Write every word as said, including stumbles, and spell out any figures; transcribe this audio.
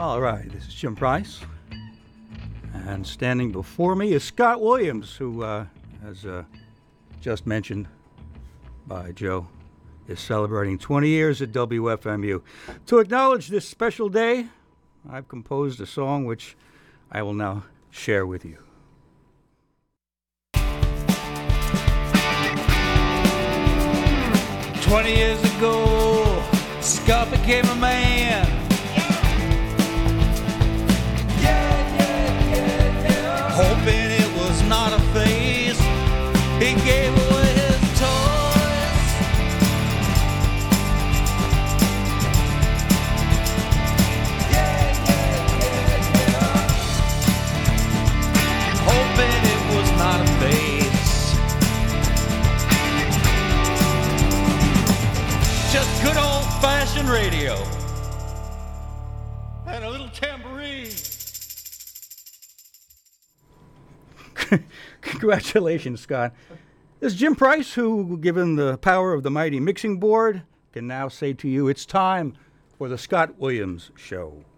All right, this is Jim Price, and standing before me is Scott Williams, who, uh, as uh, just mentioned by Joe, is celebrating twenty years at W F M U. To acknowledge this special day, I've composed a song which I will now share with you. Twenty years ago, Scott became a man. Hoping it was not a phase, he gave away his toys. Yeah, yeah, yeah, yeah. Hoping it was not a phase. Just good old-fashioned radio and a little tambourine. Congratulations, Scott. This is Jim Price, who, given the power of the mighty mixing board, can now say to you, it's time for the Scott Williams Show.